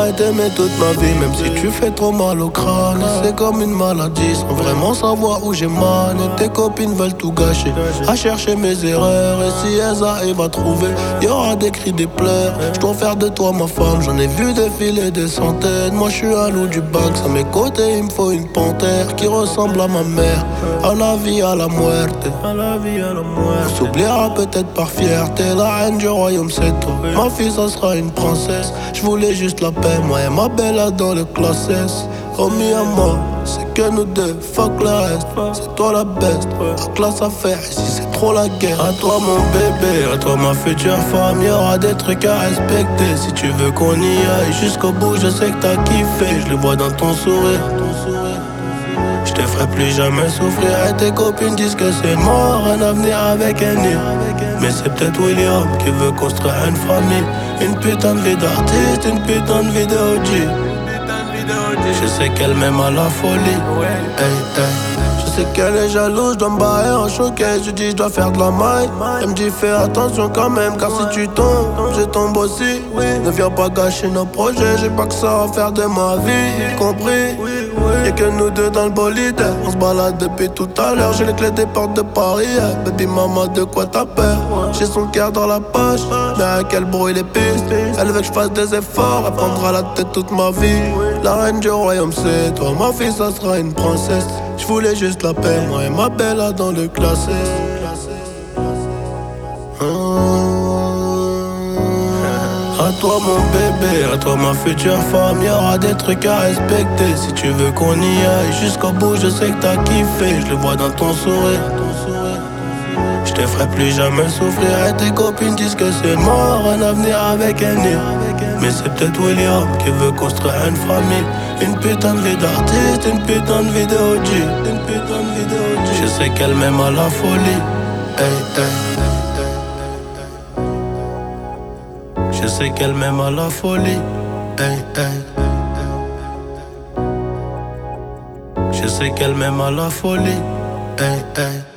j'aurais t'aimé toute ma vie, même si tu fais trop mal au crâne. C'est comme une maladie, sans vraiment savoir où j'ai mal. Et tes copines veulent tout gâcher, à chercher mes erreurs. Et si elles arrivent à trouver, y'aura des cris, des pleurs. J'dois faire de toi ma femme, j'en ai vu défiler des centaines. Moi j'suis un loup du bac, à mes côtés il me faut une panthère qui ressemble à ma mère. À la vie, à la muerte. On s'oubliera peut-être par fierté. La reine du royaume c'est toi. Ma fille ça sera une princesse. Je voulais juste la paix, moi et ma belle dans le classe S. Oh mi amor, c'est que nous deux, fuck le reste. C'est toi la best, la classe à faire. Ici c'est trop la guerre. À toi mon bébé, à toi ma future femme. Y'aura des trucs à respecter. Si tu veux qu'on y aille jusqu'au bout, je sais que t'as kiffé. Je le vois dans ton sourire. Je te ferai plus jamais souffrir. Et tes copines disent que c'est mort, un avenir avec un nid. Mais c'est peut-être William qui veut construire une famille. Une putain de vie d'artiste, une putain de vie de OG. Je sais qu'elle m'aime à la folie. Hey, hey. Je sais qu'elle est jalouse, je dois me barrer en showcase. Je dis je dois faire de la maille. Elle me dit fais attention quand même, car si tu tombes, je tombe aussi. Ne viens pas gâcher nos projets, j'ai pas que ça à faire de ma vie, compris? Y'a que nous deux dans le bolide. On se balade depuis tout à l'heure. J'ai les clés des portes de Paris. Baby maman, de quoi t'as peur? J'ai son cœur dans la poche, mais à quel bruit les pistes. Elle veut que je fasse des efforts. Elle prendra la tête toute ma vie. La reine du royaume c'est toi. Ma fille ça sera une princesse. Je voulais juste la paix, moi et ma belle là dans le classé. À toi mon bébé, à toi ma future femme. Y'aura des trucs à respecter. Si tu veux qu'on y aille jusqu'au bout, je sais que t'as kiffé. Je le vois dans ton sourire. Je te ferai plus jamais souffrir. Et tes copines disent que c'est mort, un avenir avec un nid. Mais c'est peut-être William qui veut construire une famille. Une putain de vie d'artiste, une putain de vie de OG. Je sais qu'elle m'aime à la folie. Hey, hey. Je sais qu'elle m'aime à la folie. Hey, hey. Je sais qu'elle m'aime à la folie. Hey, hey.